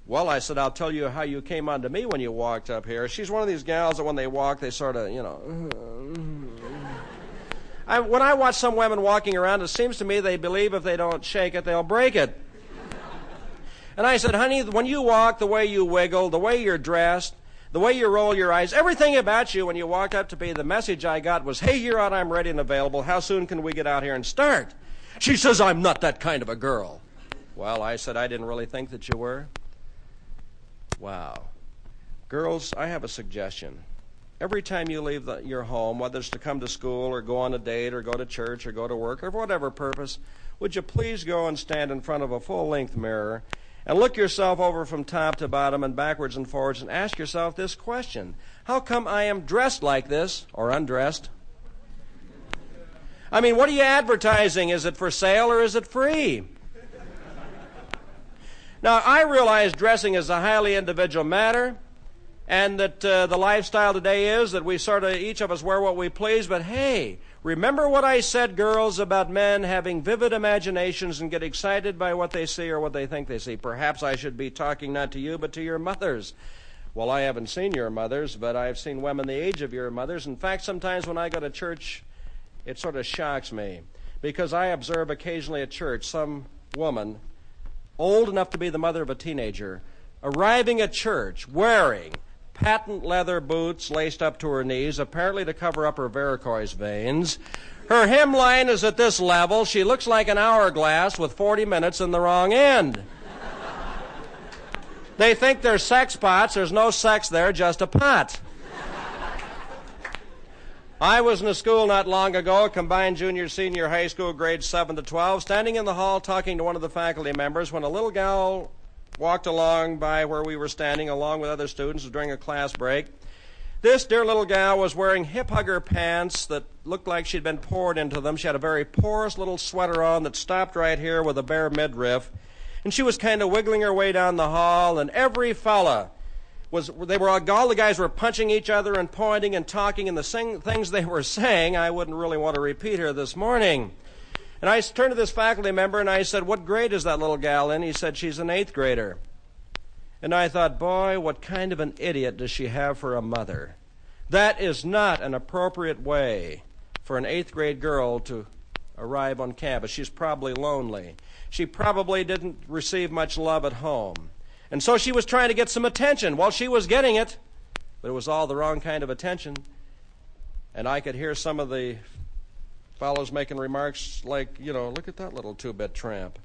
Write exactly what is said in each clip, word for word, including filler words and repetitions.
Well, I said, I'll tell you how you came onto me when you walked up here. She's one of these gals that when they walk, they sort of, you know. I, when I watch some women walking around, it seems to me they believe if they don't shake it, they'll break it. And I said, honey, when you walk, the way you wiggle, the way you're dressed, the way you roll your eyes, everything about you when you walked up to me, the message I got was, hey, you're out, I'm ready and available. How soon can we get out here and start? She says, I'm not that kind of a girl. Well, I said, I didn't really think that you were. Wow. Girls, I have a suggestion. Every time you leave the, your home, whether it's to come to school or go on a date or go to church or go to work or for whatever purpose, would you please go and stand in front of a full-length mirror and look yourself over from top to bottom and backwards and forwards and ask yourself this question. How come I am dressed like this or undressed? I mean, what are you advertising? Is it for sale or is it free? Now, I realize dressing is a highly individual matter, and that uh, the lifestyle today is that we sort of, each of us wear what we please, but hey, remember what I said, girls, about men having vivid imaginations and get excited by what they see or what they think they see. Perhaps I should be talking not to you, but to your mothers. Well, I haven't seen your mothers, but I've seen women the age of your mothers. In fact, sometimes when I go to church, it sort of shocks me, because I observe occasionally at church some woman old enough to be the mother of a teenager, arriving at church wearing patent leather boots laced up to her knees, apparently to cover up her varicose veins. Her hemline is at this level. She looks like an hourglass with forty minutes in the wrong end. They think they're sex pots. There's no sex there, just a pot. I was in a school not long ago, a combined junior, senior high school, grades seven to twelve, standing in the hall talking to one of the faculty members when a little gal walked along by where we were standing along with other students during a class break. This dear little gal was wearing hip-hugger pants that looked like she'd been poured into them. She had a very porous little sweater on that stopped right here with a bare midriff. And she was kind of wiggling her way down the hall, and every fella was, they were, all the guys were punching each other and pointing and talking, and the sing, things they were saying I wouldn't really want to repeat here this morning. And I turned to this faculty member and I said, what grade is that little gal in? He said, she's an eighth grader. And I thought, boy, what kind of an idiot does she have for a mother? That is not an appropriate way for an eighth grade girl to arrive on campus. She's probably lonely. She probably didn't receive much love at home. And so she was trying to get some attention. Well, she was getting it, but it was all the wrong kind of attention. And I could hear some of the fellows making remarks like, you know, look at that little two-bit tramp.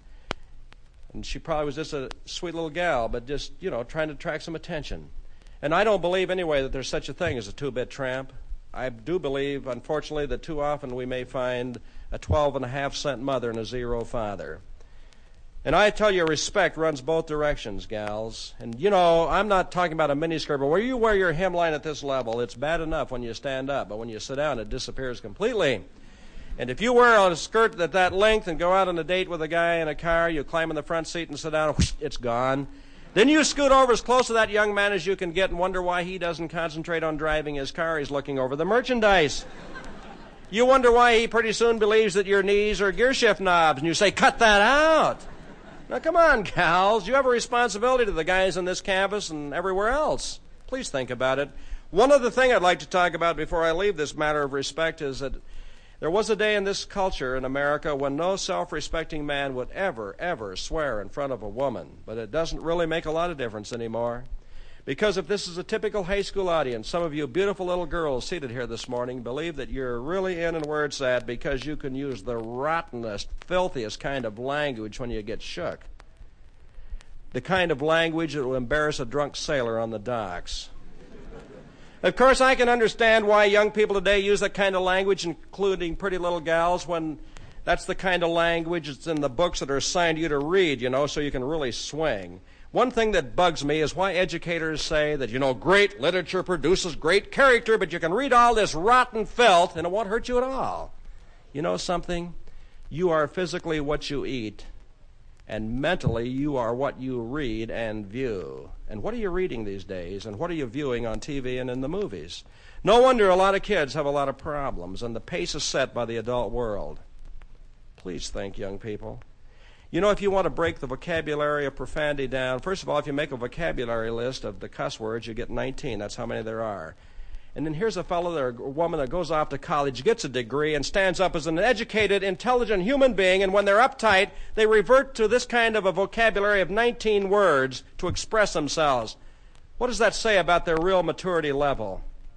And she probably was just a sweet little gal, but just, you know, trying to attract some attention. And I don't believe anyway that there's such a thing as a two-bit tramp. I do believe, unfortunately, that too often we may find a twelve and a half cent mother and a zero father. And I tell you, respect runs both directions, gals. And, you know, I'm not talking about a miniskirt, but where you wear your hemline at this level, it's bad enough when you stand up, but when you sit down, it disappears completely. And if you wear a skirt at that length and go out on a date with a guy in a car, you climb in the front seat and sit down, whoosh, it's gone. Then you scoot over as close to that young man as you can get and wonder why he doesn't concentrate on driving his car. He's looking over the merchandise. You wonder why he pretty soon believes that your knees are gear shift knobs, and you say, cut that out. Now, come on, gals. You have a responsibility to the guys on this campus and everywhere else. Please think about it. One other thing I'd like to talk about before I leave this matter of respect is that there was a day in this culture in America when no self-respecting man would ever, ever swear in front of a woman. But it doesn't really make a lot of difference anymore. Because if this is a typical high school audience, some of you beautiful little girls seated here this morning believe that you're really in and where it's at because you can use the rottenest, filthiest kind of language when you get shook. The kind of language that will embarrass a drunk sailor on the docks. Of course, I can understand why young people today use that kind of language, including pretty little gals, when that's the kind of language that's in the books that are assigned to you to read, you know, so you can really swing. One thing that bugs me is why educators say that, you know, great literature produces great character, but you can read all this rotten filth and it won't hurt you at all. You know something? You are physically what you eat, and mentally you are what you read and view. And what are you reading these days, and what are you viewing on T V and in the movies? No wonder a lot of kids have a lot of problems, and the pace is set by the adult world. Please think, young people. You know, if you want to break the vocabulary of profanity down, first of all, if you make a vocabulary list of the cuss words, you get nineteen. That's how many there are. And then here's a fellow or a woman that goes off to college, gets a degree, and stands up as an educated, intelligent human being, and when they're uptight, they revert to this kind of a vocabulary of nineteen words to express themselves. What does that say about their real maturity level?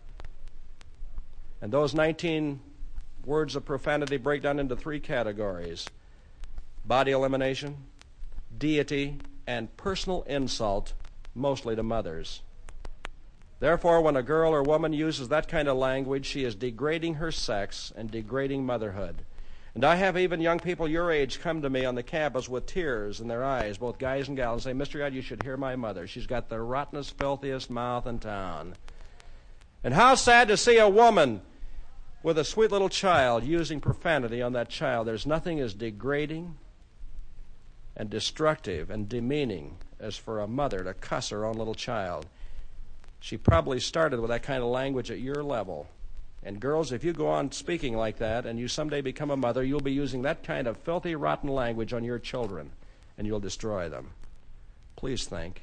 And those nineteen words of profanity break down into three categories: body elimination, deity, and personal insult, mostly to mothers. Therefore, when a girl or woman uses that kind of language, she is degrading her sex and degrading motherhood. And I have even young people your age come to me on the campus with tears in their eyes, both guys and gals, and say, Mister God, you should hear my mother. She's got the rottenest, filthiest mouth in town. And how sad to see a woman with a sweet little child using profanity on that child. There's nothing as degrading and destructive and demeaning as for a mother to cuss her own little child. She probably started with that kind of language at your level. And girls, if you go on speaking like that and you someday become a mother, you'll be using that kind of filthy, rotten language on your children, and you'll destroy them. Please think.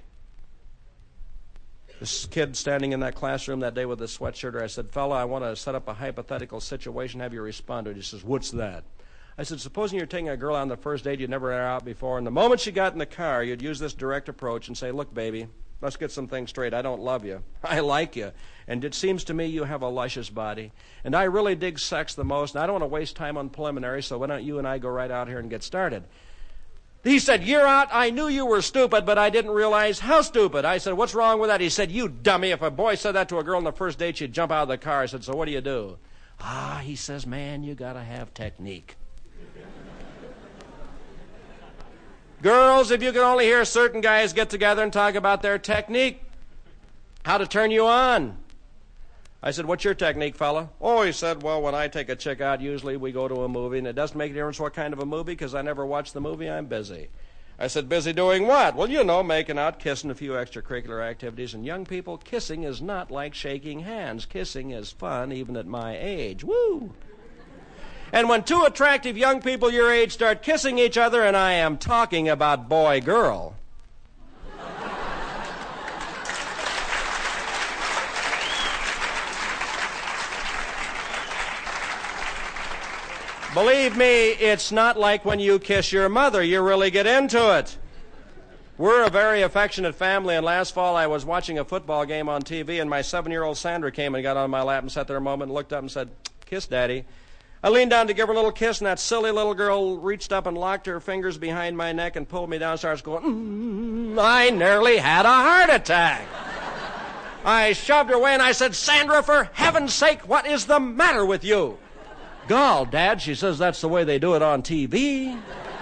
This kid standing in that classroom that day with a sweatshirt, I said, fella, I want to set up a hypothetical situation, have you respond to it. He says, what's that? I said, supposing you're taking a girl on the first date you'd never had her out before, and the moment she got in the car, you'd use this direct approach and say, look, baby, let's get some things straight. I don't love you. I like you. And it seems to me you have a luscious body. And I really dig sex the most, and I don't want to waste time on preliminary, so why don't you and I go right out here and get started? He said, you're out. I knew you were stupid, but I didn't realize how stupid. I said, what's wrong with that? He said, you dummy. If a boy said that to a girl on the first date, she'd jump out of the car. I said, so what do you do? Ah, he says, man, you got to have technique. Girls, if you could only hear certain guys get together and talk about their technique, how to turn you on. I said, what's your technique, fella? Oh, he said, well, when I take a chick out, usually we go to a movie, and it doesn't make a difference what kind of a movie, because I never watch the movie, I'm busy. I said, busy doing what? Well, you know, making out, kissing, a few extracurricular activities. And young people, kissing is not like shaking hands. Kissing is fun, even at my age. Woo! And when two attractive young people your age start kissing each other, and I am talking about boy-girl, believe me, it's not like when you kiss your mother. You really get into it. We're a very affectionate family, and last fall I was watching a football game on T V, and my seven-year-old Sandra came and got on my lap and sat there a moment and looked up and said, kiss, Daddy. I leaned down to give her a little kiss, and that silly little girl reached up and locked her fingers behind my neck and pulled me down and starts going, mm, I nearly had a heart attack. I shoved her away, and I said, Sandra, for heaven's sake, what is the matter with you? Gall, Dad, she says that's the way they do it on T V.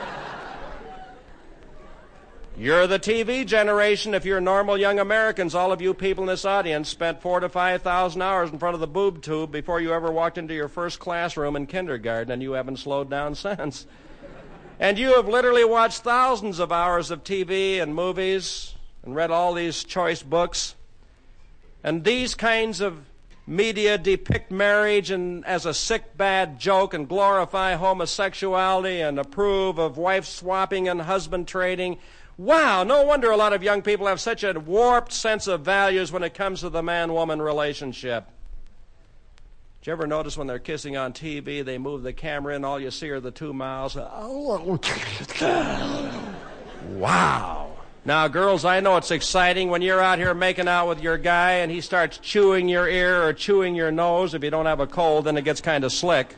You're the T V generation. If you're normal young Americans, all of you people in this audience spent four to five thousand hours in front of the boob tube before you ever walked into your first classroom in kindergarten, and you haven't slowed down since. And you have literally watched thousands of hours of T V and movies and read all these choice books. And these kinds of media depict marriage and as a sick, bad joke and glorify homosexuality and approve of wife swapping and husband trading. Wow, no wonder a lot of young people have such a warped sense of values when it comes to the man-woman relationship. Did you ever notice when they're kissing on T V, they move the camera in, all you see are the two mouths? Wow. Now, girls, I know it's exciting when you're out here making out with your guy and he starts chewing your ear or chewing your nose. If you don't have a cold, then it gets kind of slick.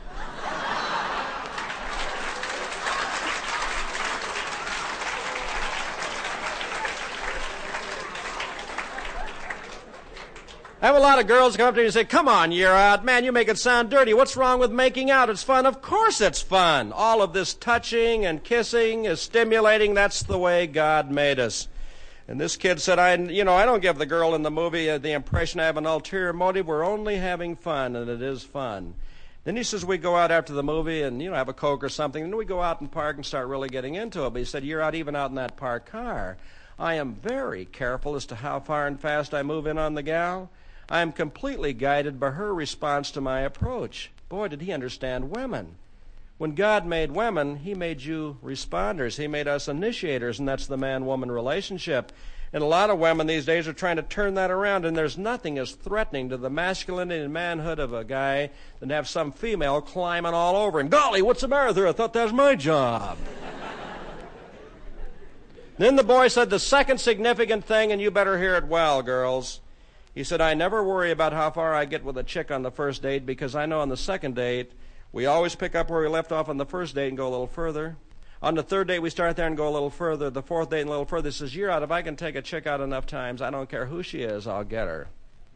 I have a lot of girls come up to me and say, come on, you're out. Man, you make it sound dirty. What's wrong with making out? It's fun. Of course it's fun. All of this touching and kissing is stimulating. That's the way God made us. And this kid said, I, you know, I don't give the girl in the movie uh, the impression I have an ulterior motive. We're only having fun, and it is fun. Then he says we go out after the movie and, you know, have a Coke or something. Then we go out in the park and start really getting into it. But he said, you're out even out in that parked car. I am very careful as to how far and fast I move in on the gal. I am completely guided by her response to my approach. Boy, did he understand women. When God made women, he made you responders. He made us initiators, and that's the man-woman relationship. And a lot of women these days are trying to turn that around, and there's nothing as threatening to the masculinity and manhood of a guy than to have some female climbing all over him. Golly, what's the matter there? I thought that was my job. Then the boy said the second significant thing, and you better hear it well, girls. He said, I never worry about how far I get with a chick on the first date because I know on the second date, we always pick up where we left off on the first date and go a little further. On the third date, we start there and go a little further. The fourth date and a little further. He says, you're out. If I can take a chick out enough times, I don't care who she is, I'll get her.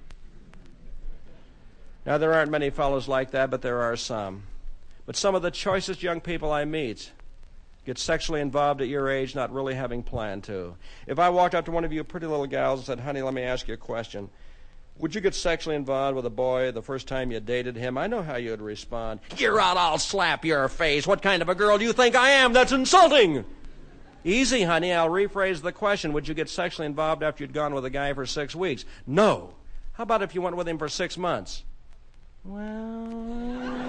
Now, there aren't many fellows like that, but there are some. But some of the choicest young people I meet get sexually involved at your age, not really having planned to. If I walked up to one of you pretty little gals and said, honey, let me ask you a question. Would you get sexually involved with a boy the first time you dated him? I know how you would respond. You're out, I'll slap your face. What kind of a girl do you think I am? That's insulting. Easy, honey, I'll rephrase the question. Would you get sexually involved after you'd gone with a guy for six weeks? No. How about if you went with him for six months? Well...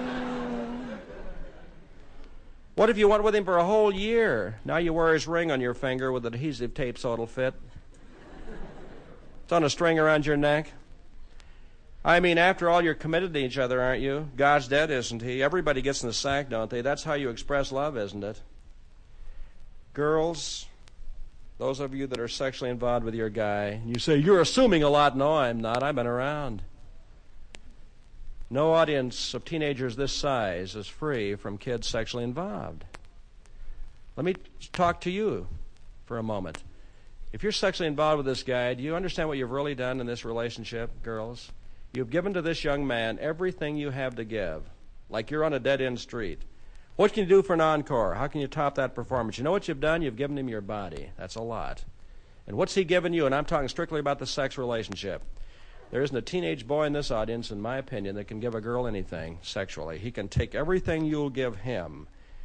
What if you went with him for a whole year? Now you wear his ring on your finger with adhesive tape so it'll fit. It's on a string around your neck. I mean, after all, you're committed to each other, aren't you? God's dead, isn't he? Everybody gets in the sack, don't they? That's how you express love, isn't it? Girls, those of you that are sexually involved with your guy, you say, you're assuming a lot. No, I'm not. I've been around. No audience of teenagers this size is free from kids sexually involved. Let me talk to you for a moment. If you're sexually involved with this guy, do you understand what you've really done in this relationship, girls? You've given to this young man everything you have to give, like you're on a dead-end street. What can you do for an encore? How can you top that performance? You know what you've done? You've given him your body. That's a lot. And what's he given you? And I'm talking strictly about the sex relationship. There isn't a teenage boy in this audience, in my opinion, that can give a girl anything sexually. He can take everything you'll give him.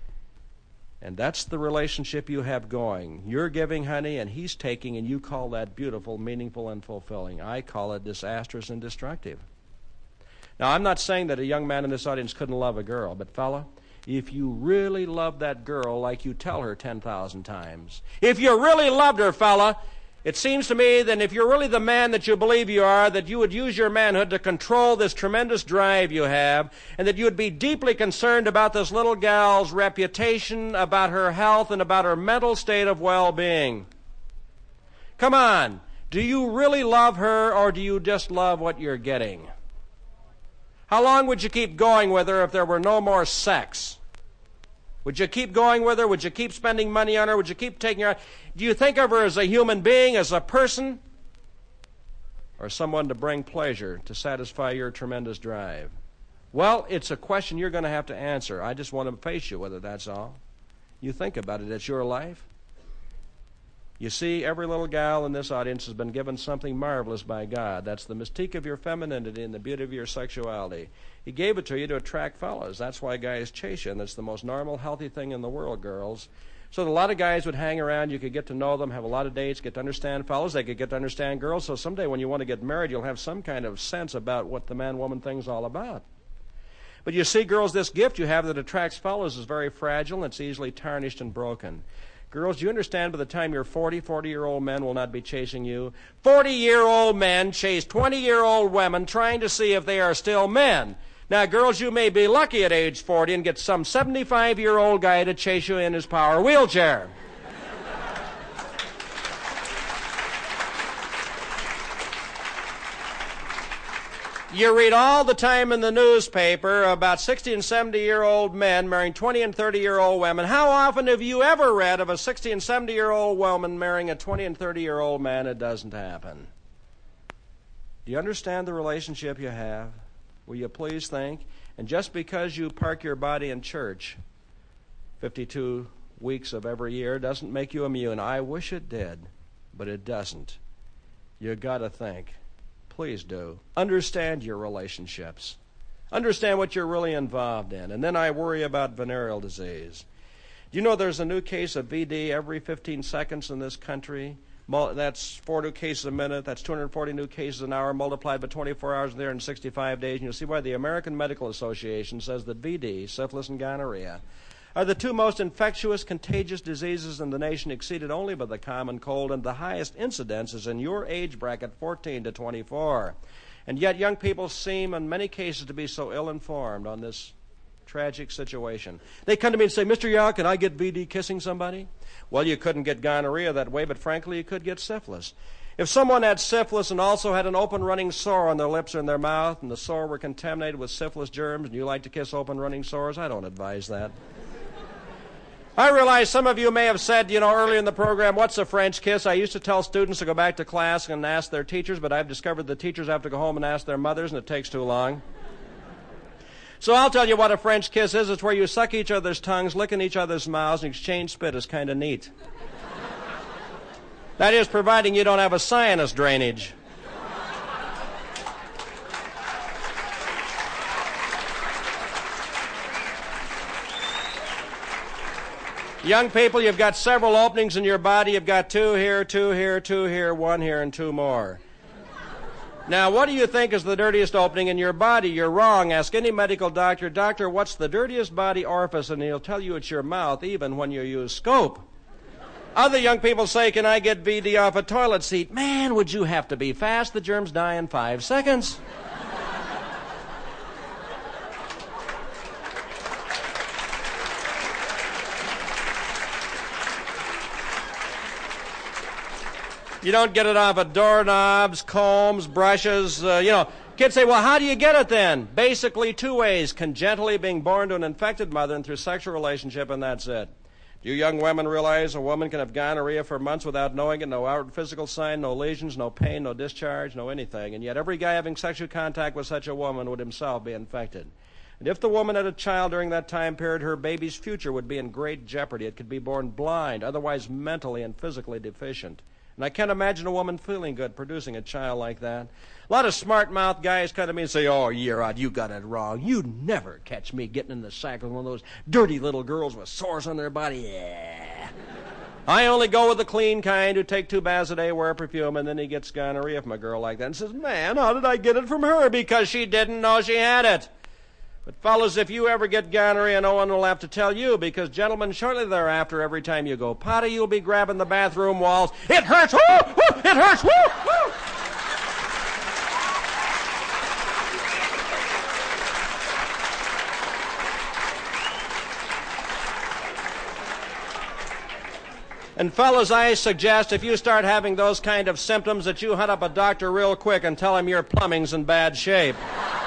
And that's the relationship you have going. You're giving, honey, and he's taking, and you call that beautiful, meaningful, and fulfilling. I call it disastrous and destructive. Now, I'm not saying that a young man in this audience couldn't love a girl, but fella, if you really love that girl like you tell her ten thousand times, if you really loved her, fella, it seems to me that if you're really the man that you believe you are, that you would use your manhood to control this tremendous drive you have, and that you would be deeply concerned about this little gal's reputation, about her health, and about her mental state of well-being. Come on. Do you really love her, or do you just love what you're getting? How long would you keep going with her if there were no more sex? Would you keep going with her? Would you keep spending money on her? Would you keep taking her out? Do you think of her as a human being, as a person, or someone to bring pleasure, to satisfy your tremendous drive? Well, it's a question you're going to have to answer. I just want to face you with it, that's all. You think about it. It's your life. You see, every little gal in this audience has been given something marvelous by God. That's the mystique of your femininity and the beauty of your sexuality. He gave it to you to attract fellas. That's why guys chase you, and it's the most normal, healthy thing in the world, girls. So a lot of guys would hang around. You could get to know them, have a lot of dates, get to understand fellas. They could get to understand girls. So someday when you want to get married, you'll have some kind of sense about what the man-woman thing's all about. But you see, girls, this gift you have that attracts fellas is very fragile, and it's easily tarnished and broken. Girls, do you understand by the time you're forty, forty-year-old men will not be chasing you? forty-year-old men chase twenty-year-old women trying to see if they are still men. Now, girls, you may be lucky at age forty and get some seventy-five-year-old guy to chase you in his power wheelchair. You read all the time in the newspaper about sixty and seventy-year-old men marrying twenty and thirty-year-old women. How often have you ever read of a sixty and seventy-year-old woman marrying a twenty and thirty-year-old man? It doesn't happen. Do you understand the relationship you have? Will you please think? And just because you park your body in church fifty-two weeks of every year doesn't make you immune. I wish it did, but it doesn't. You got to think. Please do. Understand your relationships. Understand what you're really involved in. And then I worry about venereal disease. Do you know there's a new case of V D every fifteen seconds in this country? That's four new cases a minute. That's two hundred forty new cases an hour multiplied by twenty-four hours there in sixty-five days. And you'll see why the American Medical Association says that V D, syphilis and gonorrhea, are the two most infectious, contagious diseases in the nation, exceeded only by the common cold, and the highest incidence is in your age bracket, fourteen to twenty-four. And yet young people seem, in many cases, to be so ill-informed on this tragic situation. They come to me and say, Mister Yao, can I get V D kissing somebody? Well, you couldn't get gonorrhea that way, but frankly, you could get syphilis. If someone had syphilis and also had an open running sore on their lips or in their mouth, and the sore were contaminated with syphilis germs, and you like to kiss open running sores, I don't advise that. I realize some of you may have said, you know, earlier in the program, what's a French kiss? I used to tell students to go back to class and ask their teachers, but I've discovered the teachers have to go home and ask their mothers, and it takes too long. So I'll tell you what a French kiss is. It's where you suck each other's tongues, lick in each other's mouths, and exchange spit. Is kind of neat. That is, providing you don't have a sinus drainage. Young people, you've got several openings in your body. You've got two here, two here, two here, one here, and two more. Now, what do you think is the dirtiest opening in your body? You're wrong. Ask any medical doctor, doctor, what's the dirtiest body orifice? And he'll tell you it's your mouth, even when you use scope. Other young people say, can I get V D off a toilet seat? Man, would you have to be fast? The germs die in five seconds. You don't get it off of doorknobs, combs, brushes, uh, you know. Kids say, well, how do you get it then? Basically two ways, congenitally being born to an infected mother and through sexual relationship, and that's it. Do you young women realize a woman can have gonorrhea for months without knowing it? No outward physical sign, no lesions, no pain, no discharge, no anything. And yet every guy having sexual contact with such a woman would himself be infected. And if the woman had a child during that time period, her baby's future would be in great jeopardy. It could be born blind, otherwise mentally and physically deficient. And I can't imagine a woman feeling good producing a child like that. A lot of smart-mouthed guys come to me and say, oh, Yerod, you got it wrong. You'd never catch me getting in the sack with one of those dirty little girls with sores on their body. Yeah. I only go with the clean kind who take two baths a day, wear perfume, and then he gets gonorrhea from a girl like that and says, man, how did I get it from her? Because she didn't know she had it. But fellas, if you ever get gonorrhea, no one will have to tell you, because gentlemen, shortly thereafter, every time you go potty, you'll be grabbing the bathroom walls. It hurts! Woo! Woo! It hurts! Woo! Woo! And fellas, I suggest if you start having those kind of symptoms that you hunt up a doctor real quick and tell him your plumbing's in bad shape.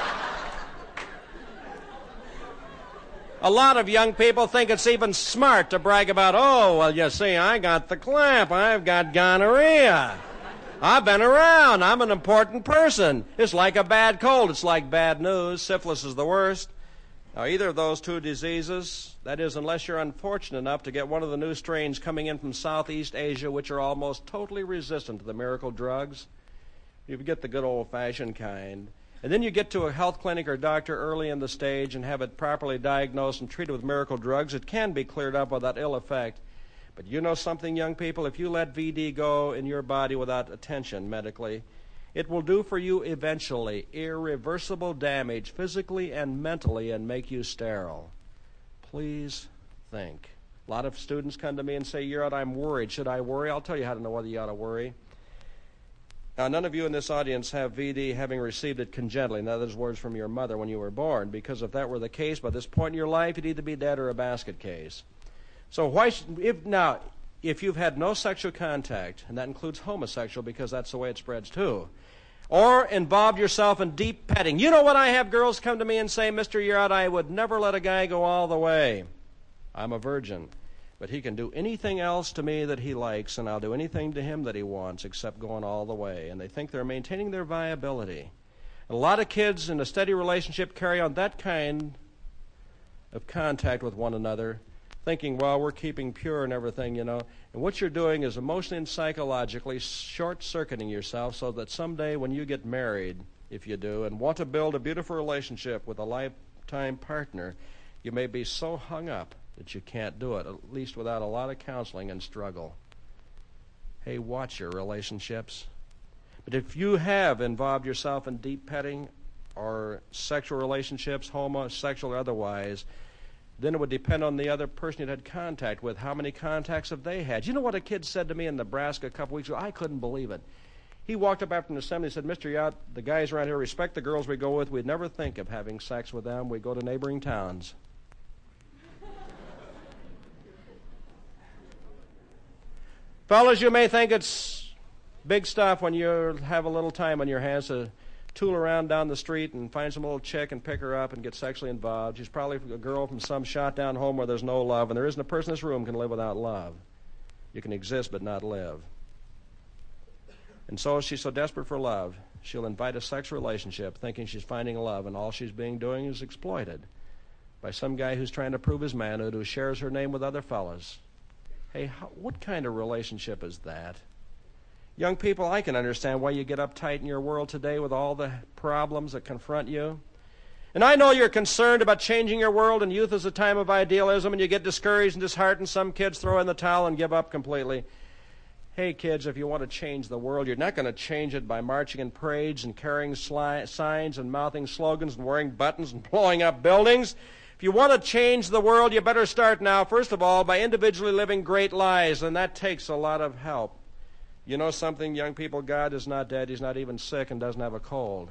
A lot of young people think it's even smart to brag about, oh, well, you see, I got the clamp. I've got gonorrhea. I've been around. I'm an important person. It's like a bad cold. It's like bad news. Syphilis is the worst. Now, either of those two diseases, that is, unless you're unfortunate enough to get one of the new strains coming in from Southeast Asia, which are almost totally resistant to the miracle drugs, you get the good old-fashioned kind. And then you get to a health clinic or doctor early in the stage and have it properly diagnosed and treated with miracle drugs. It can be cleared up without ill effect. But you know something, young people? If you let V D go in your body without attention medically, it will do for you eventually irreversible damage physically and mentally and make you sterile. Please think. A lot of students come to me and say, Yerod, I'm worried. Should I worry? I'll tell you how to know whether you ought to worry. Now, none of you in this audience have V D having received it congenitally. In other words, from your mother when you were born, because if that were the case, by this point in your life, you'd either be dead or a basket case. So why, if now, if you've had no sexual contact, and that includes homosexual because that's the way it spreads too, or involved yourself in deep petting. You know what, I have girls come to me and say, Mister Yerod, I would never let a guy go all the way. I'm a virgin. But he can do anything else to me that he likes, and I'll do anything to him that he wants except going all the way. And they think they're maintaining their viability. And a lot of kids in a steady relationship carry on that kind of contact with one another, thinking, well, we're keeping pure and everything, you know. And what you're doing is emotionally and psychologically short-circuiting yourself so that someday when you get married, if you do, and want to build a beautiful relationship with a lifetime partner, you may be so hung up that you can't do it, at least without a lot of counseling and struggle. Hey, watch your relationships. But if you have involved yourself in deep petting or sexual relationships, homosexual or otherwise, then it would depend on the other person you'd had contact with. How many contacts have they had? You know what a kid said to me in Nebraska a couple weeks ago? I couldn't believe it. He walked up after an assembly and said, Mister Yacht, the guys around here respect the girls we go with. We'd never think of having sex with them. We go to neighboring towns. Fellas, you may think it's big stuff when you have a little time on your hands to tool around down the street and find some little chick and pick her up and get sexually involved. She's probably a girl from some shot-down home where there's no love, and there isn't a person in this room can live without love. You can exist but not live. And so she's so desperate for love, she'll invite a sex relationship thinking she's finding love, and all she's being doing is exploited by some guy who's trying to prove his manhood, who shares her name with other fellas. Hey, how, what kind of relationship is that? Young people, I can understand why you get uptight in your world today with all the problems that confront you. And I know you're concerned about changing your world, and youth is a time of idealism, and you get discouraged and disheartened. Some kids throw in the towel and give up completely. Hey, kids, if you want to change the world, you're not going to change it by marching in parades and carrying sli- signs and mouthing slogans and wearing buttons and blowing up buildings. If you want to change the world, you better start now, first of all, by individually living great lives, and that takes a lot of help. You know something, young people? God is not dead. He's not even sick and doesn't have a cold.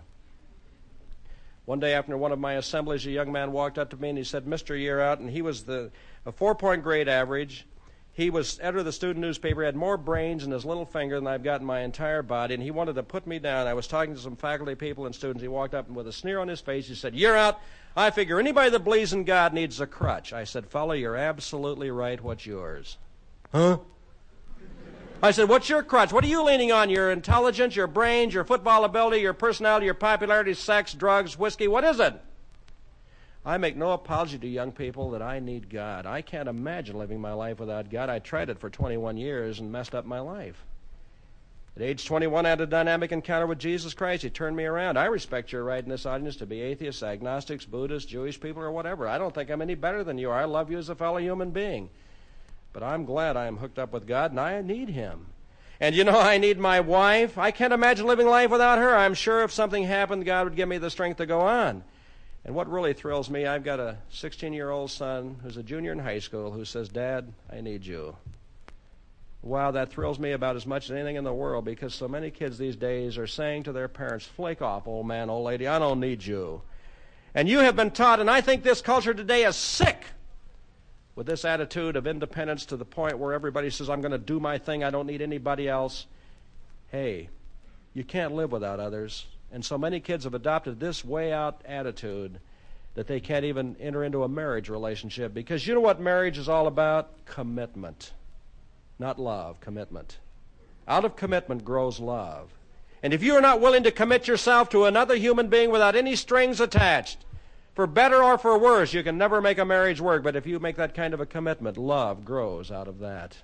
One day after one of my assemblies, a young man walked up to me and he said, Mister Year Out, and he was the a four-point grade average. He was editor of the student newspaper. He had more brains in his little finger than I've got in my entire body, and he wanted to put me down. I was talking to some faculty people and students. He walked up and with a sneer on his face, he said, Year Out, I figure anybody that believes in God needs a crutch. I said, Fella, you're absolutely right. What's yours? Huh? I said, what's your crutch? What are you leaning on? Your intelligence, your brains, your football ability, your personality, your popularity, sex, drugs, whiskey? What is it? I make no apology to young people that I need God. I can't imagine living my life without God. I tried it for twenty-one years and messed up my life. At age twenty-one, I had a dynamic encounter with Jesus Christ. He turned me around. I respect your right in this audience to be atheists, agnostics, Buddhists, Jewish people, or whatever. I don't think I'm any better than you are. I love you as a fellow human being. But I'm glad I am hooked up with God, and I need Him. And you know, I need my wife. I can't imagine living life without her. I'm sure if something happened, God would give me the strength to go on. And what really thrills me, I've got a sixteen-year-old son who's a junior in high school who says, Dad, I need you. Wow, that thrills me about as much as anything in the world, because so many kids these days are saying to their parents, flake off, old man, old lady, I don't need you. And you have been taught, and I think this culture today is sick with this attitude of independence to the point where everybody says, I'm going to do my thing, I don't need anybody else. Hey, you can't live without others. And so many kids have adopted this way-out attitude that they can't even enter into a marriage relationship. Because you know what marriage is all about? Commitment. Not love, commitment. Out of commitment grows love. And if you are not willing to commit yourself to another human being without any strings attached, for better or for worse, you can never make a marriage work. But if you make that kind of a commitment, love grows out of that.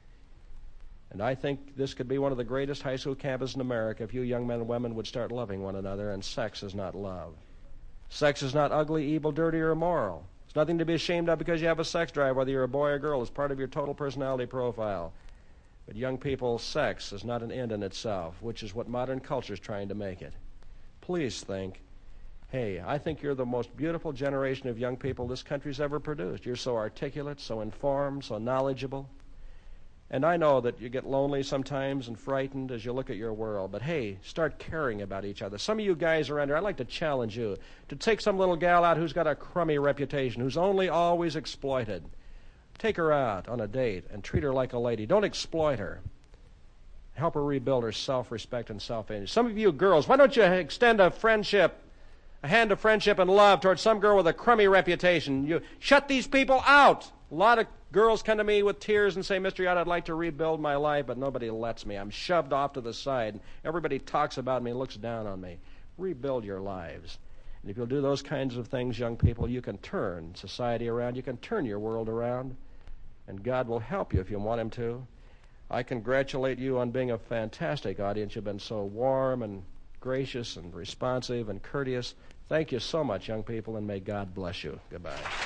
And I think this could be one of the greatest high school campuses in America if you young men and women would start loving one another, and sex is not love. Sex is not ugly, evil, dirty, or immoral. It's nothing to be ashamed of because you have a sex drive, whether you're a boy or girl. It's part of your total personality profile. But young people, sex is not an end in itself, which is what modern culture is trying to make it. Please think, hey, I think you're the most beautiful generation of young people this country's ever produced. You're so articulate, so informed, so knowledgeable. And I know that you get lonely sometimes and frightened as you look at your world, but hey, start caring about each other. Some of you guys around here, I'd like to challenge you to take some little gal out who's got a crummy reputation, who's only always exploited. Take her out on a date and treat her like a lady. Don't exploit her. Help her rebuild her self-respect and self-image. Some of you girls, why don't you extend a friendship, a hand of friendship and love towards some girl with a crummy reputation? You shut these people out. A lot of girls come to me with tears and say, Mister Yacht, I'd like to rebuild my life, but nobody lets me. I'm shoved off to the side. Everybody talks about me and looks down on me. Rebuild your lives. And if you'll do those kinds of things, young people, you can turn society around. You can turn your world around. And God will help you if you want Him to. I congratulate you on being a fantastic audience. You've been so warm and gracious and responsive and courteous. Thank you so much, young people, and may God bless you. Goodbye.